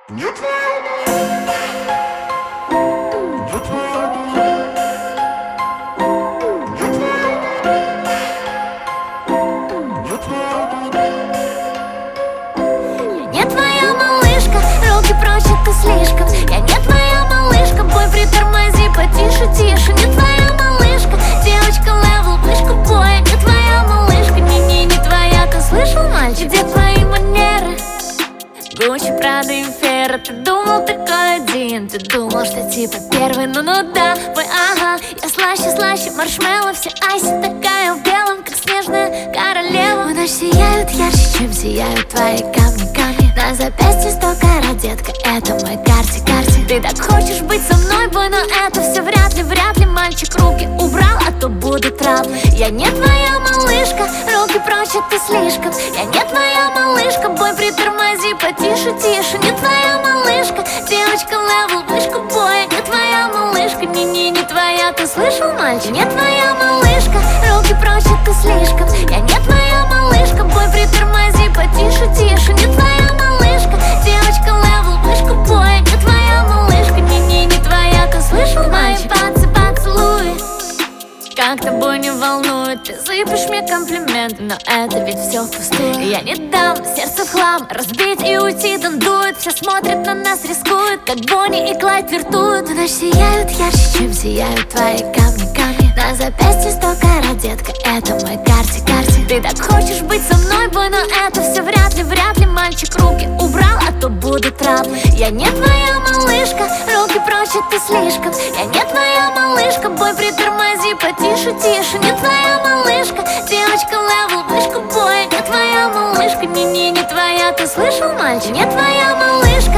Не твоя малышка, не твоя малышка, не твоя, Не твоя малышка, руки прочь, это слишком. Я не твоя малышка, бой, притормози, потише, тише. Не твоя малышка, девочка, левел, вышка, бой. Не твоя малышка, не твоя. Ты слышал, мальчик, где твои манеры? Гуччи, Прада и Фера. Ты думал такой один, ты думал, что типа первый. Ну да, бой, ага. Я слаще, маршмеллоу, все айси. Такая в белом, как снежная королева. Мы ночь сияют ярче, чем сияют твои камни. На запястье 100 карат, детка, это мой карте. Ты так хочешь быть со мной, бой, но это все вряд ли. Мальчик руки убрал, а то будут травмы. Я не твоя малышка, руки прочь, это слишком. Я не твоя малышка, бой, притормози, потише, тише. Не твоя малышка, девочка, левел, вышка, бой. Не твоя малышка, не твоя. Ты слышал, мальчик? Не твоя малышка, руки прочь, это слишком. Я не твоя малышка, бой, притормози, потише, тише. Не твоя малышка, девочка, левел, вышка, бой. Не твоя малышка, не твоя. Ты слышал, мальчик? Поцелуй, как тобой не волнует. Ты сыпешь мне комплименты, но это ведь все впустую. Я не дам сердце в хлам разбить и уйти, танцует. Все смотрят на нас, рискуют, как Бонни и Клайд флиртуют. Но сияют ярче, чем сияют твои камни. На запястье 100 карат, детка, это мой карте. Ты так хочешь быть со мной, бой, но это все вряд ли. Мальчик руки убрал, а то будут травмы. Я не твоя малышка, руки прочь, это слишком. Я не твоя малышка, бой, притормози, потише, тише. Не твоя малышка, девочка, левел, вышка, бой. Не твоя малышка, не твоя. Ты слышал, мальчик? Не твоя малышка,